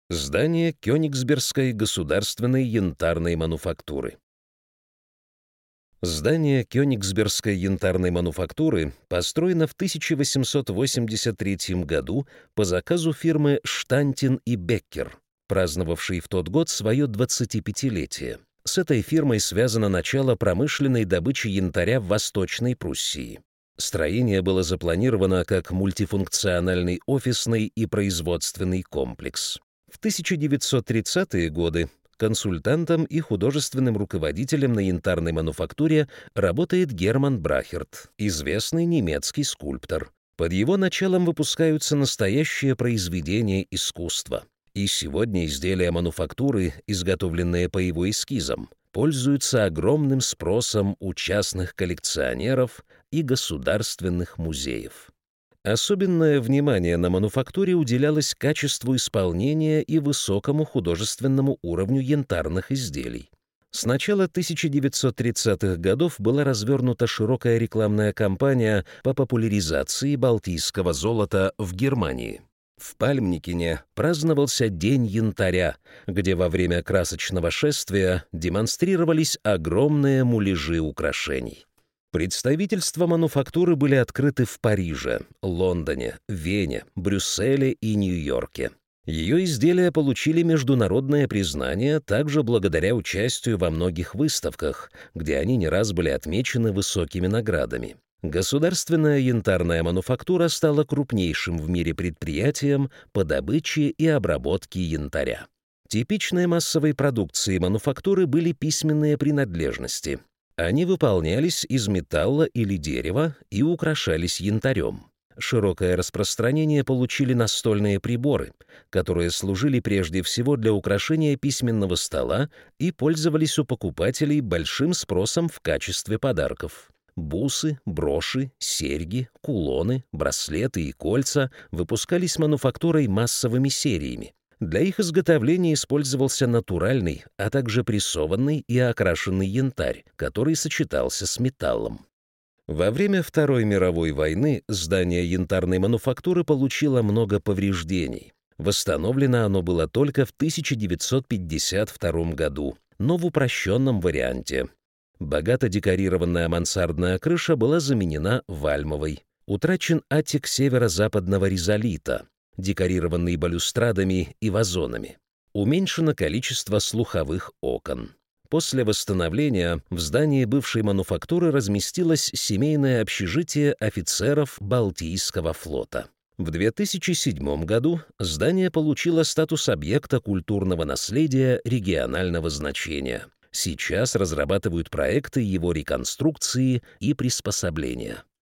Здание Кёнигсбергской государственной янтарной мануфактуры. Здание Кёнигсбергской янтарной мануфактуры построено в 1883 году по заказу фирмы Штантин и Беккер, праздновавшей в тот год свое 25-летие. С этой фирмой связано начало промышленной добычи янтаря в Восточной Пруссии. Строение было запланировано как мультифункциональный офисный и производственный комплекс. В 1930-е годы консультантом и художественным руководителем на янтарной мануфактуре работает Герман Брахерт, известный немецкий скульптор. Под его началом выпускаются настоящие произведения искусства. И сегодня изделия мануфактуры, изготовленные по его эскизам, пользуются огромным спросом у частных коллекционеров и государственных музеев. Особенное внимание на мануфактуре уделялось качеству исполнения и высокому художественному уровню янтарных изделий. С начала 1930-х годов была развернута широкая рекламная кампания по популяризации балтийского золота в Германии. В Пальмникене праздновался День янтаря, где во время красочного шествия демонстрировались огромные муляжи украшений. Представительства мануфактуры были открыты в Париже, Лондоне, Вене, Брюсселе и Нью-Йорке. Ее изделия получили международное признание также благодаря участию во многих выставках, где они не раз были отмечены высокими наградами. Государственная янтарная мануфактура стала крупнейшим в мире предприятием по добыче и обработке янтаря. Типичной массовой продукцией мануфактуры были письменные принадлежности. Они выполнялись из металла или дерева и украшались янтарем. Широкое распространение получили настольные приборы, которые служили прежде всего для украшения письменного стола и пользовались у покупателей большим спросом в качестве подарков. Бусы, броши, серьги, кулоны, браслеты и кольца выпускались мануфактурой массовыми сериями. Для их изготовления использовался натуральный, а также прессованный и окрашенный янтарь, который сочетался с металлом. Во время Второй мировой войны здание янтарной мануфактуры получило много повреждений. Восстановлено оно было только в 1952 году, но в упрощенном варианте. Богато декорированная мансардная крыша была заменена вальмовой. Утрачен аттик северо-западного ризолита, декорированный балюстрадами и вазонами. Уменьшено количество слуховых окон. После восстановления в здании бывшей мануфактуры разместилось семейное общежитие офицеров Балтийского флота. В 2007 году здание получило статус объекта культурного наследия регионального значения. Сейчас разрабатывают проекты его реконструкции и приспособления.